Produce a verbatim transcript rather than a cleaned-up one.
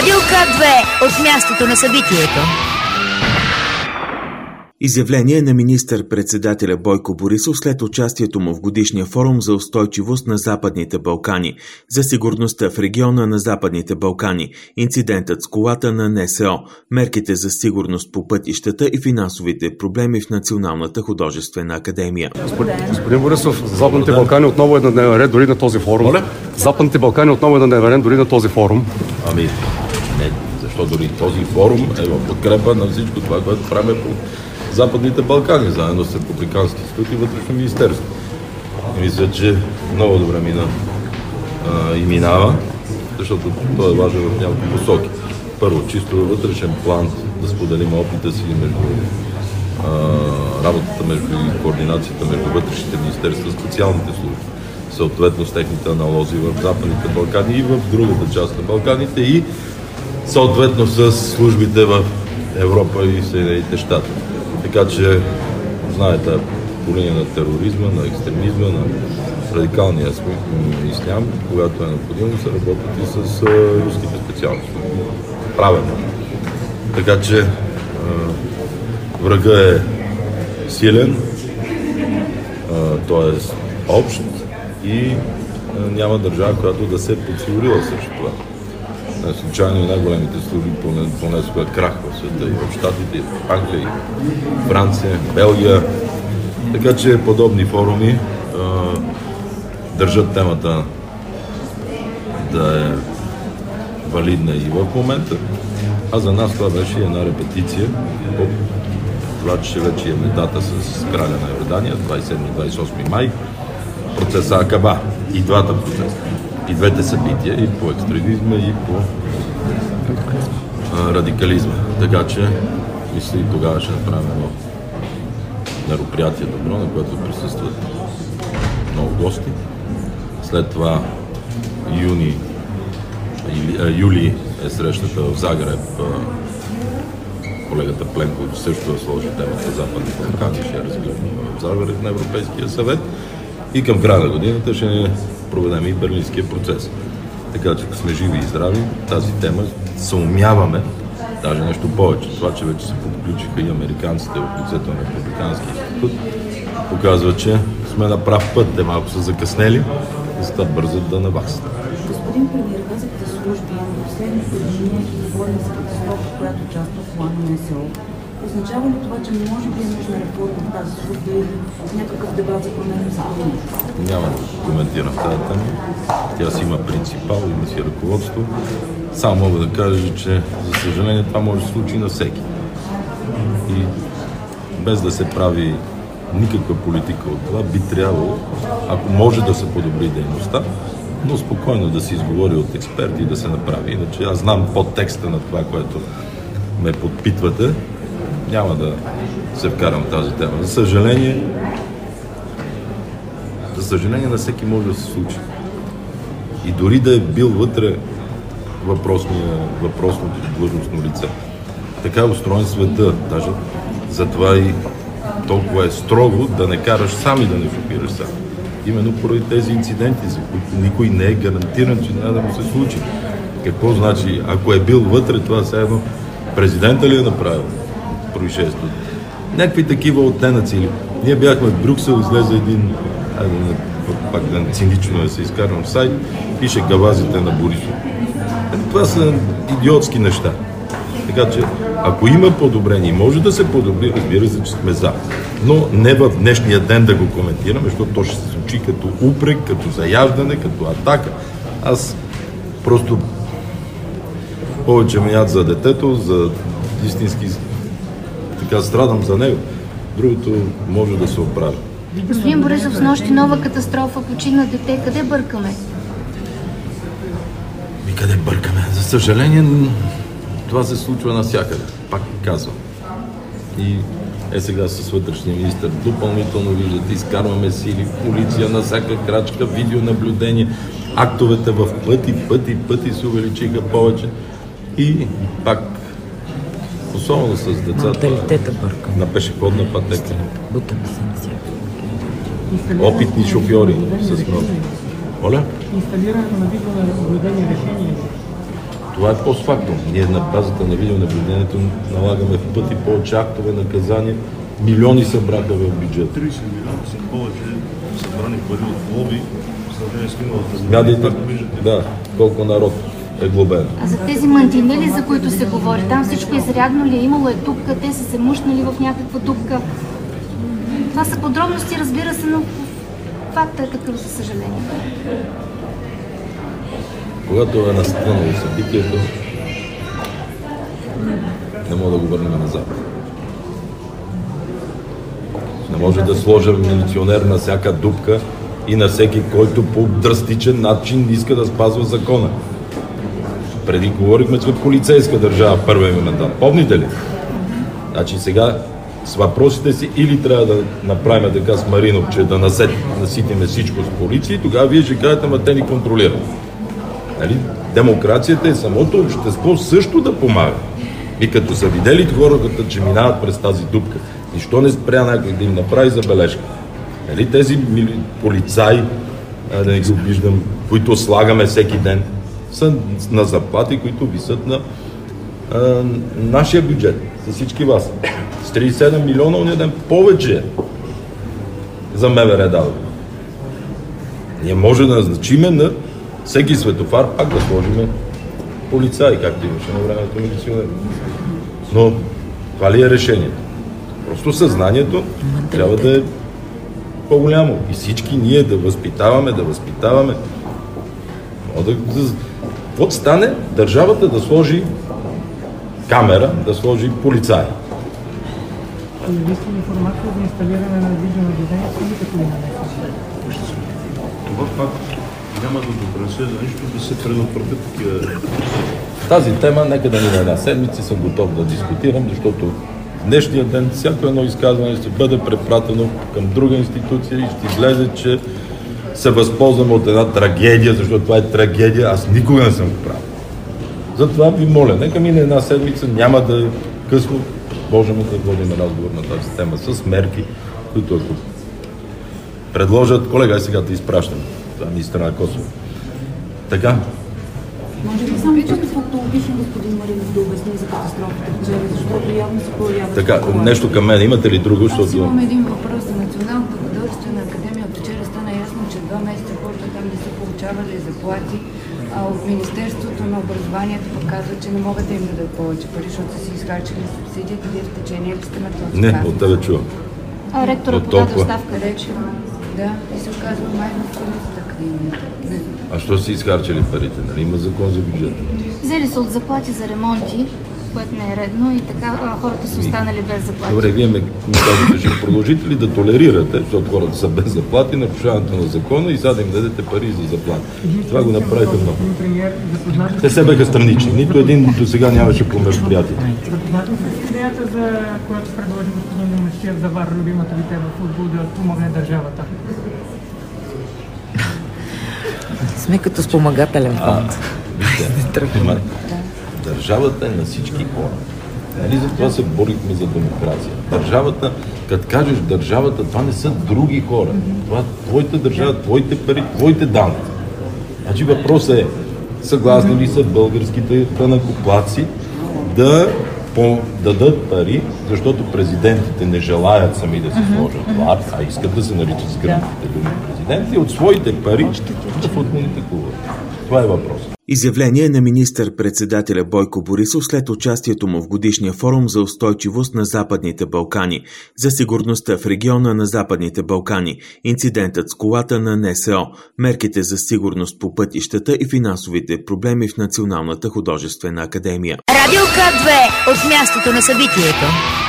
Билка две от мястото на събитието. Изявление на министър-председателя Бойко Борисов след участието му в годишния форум за устойчивост на Западните Балкани, за сигурността в региона на Западните Балкани, инцидентът с колата на НСО, мерките за сигурност по пътищата и финансовите проблеми в Националната художествена академия. Господин, господин Борисов, Западните Балкани отново е на дневен ред дори на този форум. Моля? Западните Балкани отново е на дневен ред дори на този форум. Ами, не, защо дори този форум е в подкрепа на всичко това, което правим по Западните Балкани, заедно с Републикански институт и Вътрешно министерство. И мисля, че много добре мина а, и минава, защото това е важно в няколко посоки. Първо, чисто вътрешен план да споделим опита си между а, работата между и координацията между вътрешните министерства, специалните служби, съответно с техните аналози в Западните Балкани и в другата част на Балканите и съответно с службите в Европа и Съединените щати. Така че, знаете, по линия на тероризма, на екстремизма, на радикалния ислям, когато е необходимо, се работят и с а, руските специалности. Правилно. Така че а, врага е силен, т.е. общ и а, няма държава, която да се е подсигурила срещу това. Не случайно и най-големите служби понесоха крах в света и в Щатите, и в Англия, и в Франция, Белгия. Така че подобни форуми а, държат темата да е валидна и в момента. А за нас това беше една репетиция по това, че вече имаме дата с краля на Йордания, двадесет и седми - двадесет и осми май, процеса Акаба. И двата процеса. И двете събития, и по екстремизма, и по а, радикализма. Така че, мисля, и тогава ще направим едно мероприятие добро, на което присъстват много гости. След това юни, а, юли е срещата в Загреб. А, колегата Пленкович също е сложи темата Западни Балкани, ще я разгледаме в Загреб на Европейския съвет. И към края на годината ще проведем и Берлинския процес. Така че, ако сме живи и здрави, тази тема съумяваме, даже нещо повече. Това, че вече се подключиха и американците в лицето на Републикански институт, показва, че сме на прав път. Те малко са закъснели и са бързат да наваксат. Господин премиер, казахте служби, но последните години говорим за катастрофа, която участва в плана на НСО. Означава ли това, че може би е нужна реформа в тази служба или някакъв дебат за промени в закона? Няма да коментирам тази тема. Тя си има принципал, има си ръководство. Само мога да кажа, че за съжаление това може да се случи на всеки. И без да се прави никаква политика от това, би трябвало, ако може да се подобри дейността, но спокойно да се изговори от експерти и да се направи. Иначе аз знам подтекста на това, което ме подпитвате. Няма да се вкарам в тази тема. За съжаление, за съжаление на всеки може да се случи. И дори да е бил вътре въпросното длъжностно лице. Така е устроен света. Даже затова и толкова е строго да не караш сам и да не шофираш сам. Именно поради тези инциденти, за които никой не е гарантиран, че няма да му се случи. Какво значи, ако е бил вътре, това все едно президента ли е направил происшествието? Някакви такива оттенъци. Ние бяхме в Брюксел, излезе един, айде, пак да цинично да се изкарвам сайт, пише гавазите на Борисов. Това са идиотски неща. Така че, ако има подобрение, може да се подобри, разбира се, че сме за. Но не в днешния ден да го коментираме, защото то ще се случи като упрек, като заяждане, като атака. Аз просто повече ме яд за детето, за истински така страдам за него. Другото може да се оправи. Господин Борисов, с нощи нова катастрофа, почина дете. Къде бъркаме? И къде бъркаме? За съжаление, това се случва навсякъде. Пак казвам. И е сега с вътрешния министър. Допълнително виждате, изкарваме сили, полиция на всяка крачка, видеонаблюдение. Актовете в пъти, пъти, пъти се увеличиха повече. И пак, особено с децата на пешеходна пътека. Опитни шофьори с много. Моля? Инсталирането на видеонаблюдение решение. Това е постфактум. Ние на базата на видеонаблюдението налагаме в пъти повече актове, наказания. Милиони събраха в бюджет. тридесет милиона са повече събрани пари от глоби в сравнение с миналата година. Да, колко народ е глобен. А за тези мантинели, за които се говори, там всичко изрядно ли е? Имало е дупка, те са се мушнали в някаква дупка. Това са подробности, разбира се, но факта е такъв, за съжаление. Когато е настанало събитието, не мога да го върнем назад. Не може да сложим милиционер на всяка дупка и на всеки, който по драстичен начин иска да спазва закона. Преди говорихме, че полицейска държава първия ми мандат. Помните ли? Значи сега с въпросите си или трябва да направим така с Маринов, че да наситиме всичко с полиция и тогава вие ще кажете, ама те ни контролират. Нали? Демокрацията и самото общество също да помага. И като са видели хората, че минават през тази дупка, нищо не спря някой да им направи забележка. Нали? Тези полицаи, да не ги обиждам, които слагаме всеки ден, са на заплати, които висят на а, нашия бюджет, за всички вас. С тридесет и седем милиона уния ден повече за МВР дадо. Ние може да назначиме на всеки светофар пак да сложиме полицаи, както имаше на времето милиционер. Но това ли е решението? Просто съзнанието трябва да е по-голямо. И всички ние да възпитаваме, да възпитаваме. Да, да, какво стане? Държавата да сложи камера, да сложи полицаи. Листа информация за инсталиране на видеонаблюдение, самите коли на това пак няма да допринесе за нищо да се предотвратят такива. Тази тема, нека да ни на една седмица, съм готов да дискутирам, защото в днешния ден всяко едно изказване ще бъде препратено към друга институция и ще излезе, че се възползваме от една трагедия, защото това е трагедия, аз никога не съм го правил. Затова ви моля, нека мине една седмица, няма да е късно, можем да водим разговор на тази тема с мерки, които ако предложат, колега, и сега те изпращам, това министра на Косово. Така? Може ли само чисто фактологично, господин Маринов, да обясни за катастрофата вчера, защото явно се появява... Така, нещо към мен. Имате ли друго? Аз защото... имам един въпрос за Националната художествена академия. Вчера стана ясно, че два месеца хората там не са получавали заплати, а от Министерството на образованието показва, че не могат да им дадат повече пари, защото са си изхарчили субсидията. Вие в течение ли сте на този Не, казус? от тебе чувам. А ректорът подаде оставка вече. Да, и се оказва май в Столицата академията. А що си изхарчили парите? Нали има закон за бюджет? Взели са от заплати за ремонти, което не е редно и така а, хората са останали без заплати. Добре, вие ме казвате, ще продължите ли да толерирате, защото хората са без заплати, нарушаването на закона и сега да им дадете пари за заплати. Това го направиха много. Те се бяха странични. Нито един до сега нямаше по мероприятието. Запознати с идеята, за която предложи господин Демещиев за ВАР, любимата ви тема в футбол, да помогне държавата? Сме като спомагателен фонд. А, държавата е на всички хора. Нали за това се борихме за демокрация. Държавата, като кажеш държавата, това не са други хора. Това е твоята държава, твоите пари, твоите данъци. Значи въпросът е, съгласни ли са българските данъкоплатци да дадат пари, защото президентите не желаят сами да се сложат власт, а искат да се наричат с гръмките думи президенти, от своите пари да футболните клубове. Това е въпрос. Изявление на министър-председателя Бойко Борисов след участието му в годишния форум за устойчивост на Западните Балкани, за сигурността в региона на Западните Балкани, инцидентът с колата на НСО, мерките за сигурност по пътищата и финансовите проблеми в Националната художествена академия. Радио К две от мястото на събитието.